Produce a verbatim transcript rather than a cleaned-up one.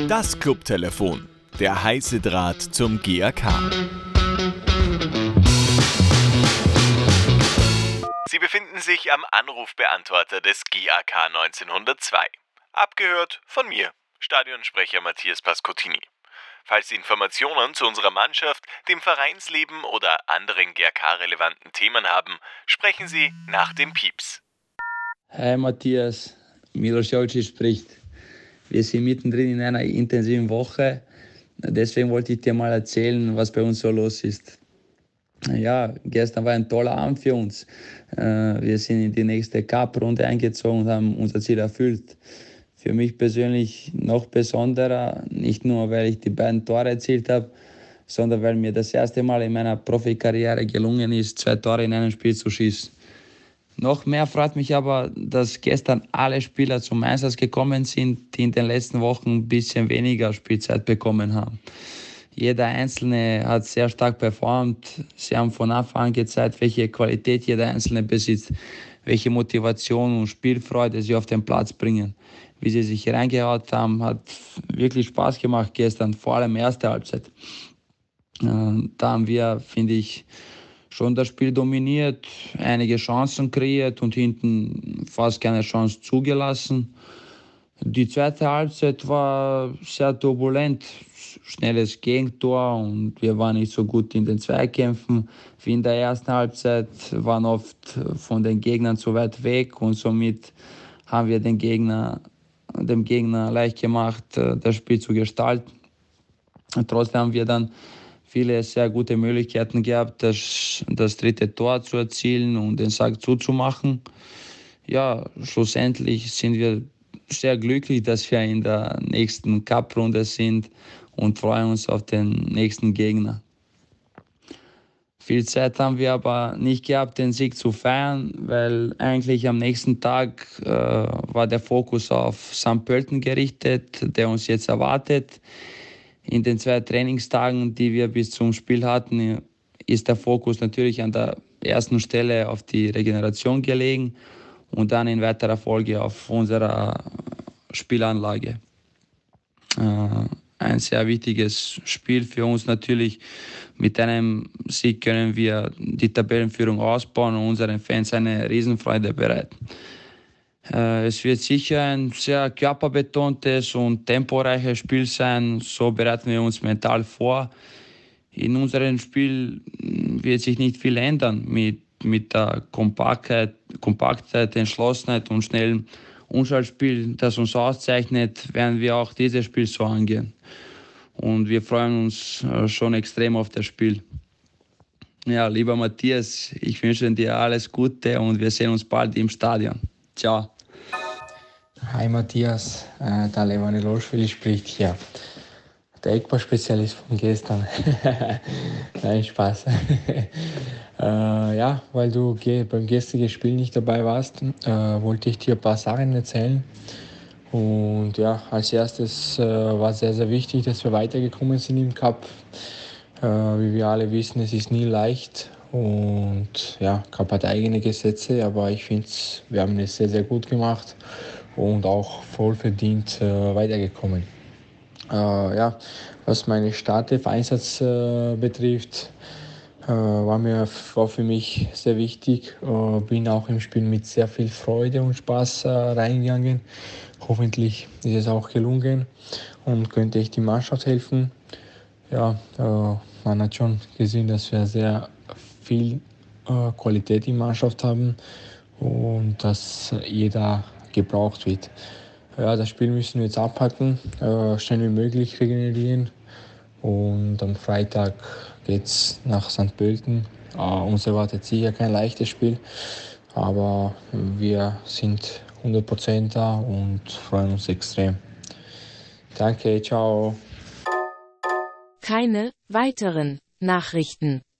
Das Clubtelefon, der heiße Draht zum G A K. Sie befinden sich am Anrufbeantworter des G A K neunzehnhundertzwei. Abgehört von mir, Stadionsprecher Matthias Pascottini. Falls Sie Informationen zu unserer Mannschaft, dem Vereinsleben oder anderen G A K-relevanten Themen haben, sprechen Sie nach dem Pieps. Hi Matthias, Milos Jolcic spricht. Wir sind mittendrin in einer intensiven Woche, deswegen wollte ich dir mal erzählen, was bei uns so los ist. Ja, gestern war ein toller Abend für uns. Wir sind in die nächste Cup-Runde eingezogen und haben unser Ziel erfüllt. Für mich persönlich noch besonderer, nicht nur, weil ich die beiden Tore erzielt habe, sondern weil mir das erste Mal in meiner Profikarriere gelungen ist, zwei Tore in einem Spiel zu schießen. Noch mehr freut mich aber, dass gestern alle Spieler zum Einsatz gekommen sind, die in den letzten Wochen ein bisschen weniger Spielzeit bekommen haben. Jeder Einzelne hat sehr stark performt. Sie haben von Anfang an gezeigt, welche Qualität jeder Einzelne besitzt, welche Motivation und Spielfreude sie auf den Platz bringen. Wie sie sich reingehaut haben, hat wirklich Spaß gemacht gestern, vor allem erste Halbzeit. Da haben wir, finde ich, schon das Spiel dominiert, einige Chancen kreiert und hinten fast keine Chance zugelassen. Die zweite Halbzeit war sehr turbulent, schnelles Gegentor und wir waren nicht so gut in den Zweikämpfen wie in der ersten Halbzeit, waren oft von den Gegnern zu weit weg und somit haben wir den Gegner, dem Gegner leicht gemacht, das Spiel zu gestalten. Und trotzdem haben wir dann viele sehr gute Möglichkeiten gehabt, das, das dritte Tor zu erzielen und den Sack zuzumachen. Ja, schlussendlich sind wir sehr glücklich, dass wir in der nächsten Cup-Runde sind und freuen uns auf den nächsten Gegner. Viel Zeit haben wir aber nicht gehabt, den Sieg zu feiern, weil eigentlich am nächsten Tag äh, war der Fokus auf Sankt Pölten gerichtet, der uns jetzt erwartet. In den zwei Trainingstagen, die wir bis zum Spiel hatten, ist der Fokus natürlich an der ersten Stelle auf die Regeneration gelegen und dann in weiterer Folge auf unserer Spielanlage. Äh, ein sehr wichtiges Spiel für uns natürlich. Mit einem Sieg können wir die Tabellenführung ausbauen und unseren Fans eine Riesenfreude bereiten. Äh, es wird sicher ein sehr körperbetontes und temporeiches Spiel sein. So bereiten wir uns mental vor. In unserem Spiel wird sich nicht viel ändern. Mit, mit der Kompaktheit, Kompaktheit, Entschlossenheit und schnellem Umschaltspiel, das uns auszeichnet, werden wir auch dieses Spiel so angehen. Und wir freuen uns schon extrem auf das Spiel. Ja, lieber Matthias, ich wünsche dir alles Gute und wir sehen uns bald im Stadion. Ciao. Hi Matthias, äh, der Levani Loschwili spricht hier. Der Eckball-Spezialist von gestern. Nein, Spaß. äh, ja, weil du ge- beim gestrigen Spiel nicht dabei warst, äh, wollte ich dir ein paar Sachen erzählen. Und ja, als erstes äh, war sehr, sehr wichtig, dass wir weitergekommen sind im Cup. Äh, wie wir alle wissen, es ist nie leicht. Und ja, Cup hat eigene Gesetze, aber ich finde, wir haben es sehr, sehr gut gemacht und auch voll verdient äh, weitergekommen. Äh, ja, was meine Startelf-Einsatz äh, betrifft, äh, war, mir, war für mich sehr wichtig. Äh, bin auch im Spiel mit sehr viel Freude und Spaß äh, reingegangen. Hoffentlich ist es auch gelungen und könnte ich die Mannschaft helfen. Ja, äh, man hat schon gesehen, dass wir sehr viel äh, Qualität in der Mannschaft haben und dass jeder gebraucht wird. Ja, das Spiel müssen wir jetzt abhaken, äh, schnell wie möglich regenerieren und am Freitag geht es nach Sankt Pölten. Äh, uns erwartet sicher kein leichtes Spiel, aber wir sind hundert Prozent da und freuen uns extrem. Danke, ciao. Keine weiteren Nachrichten.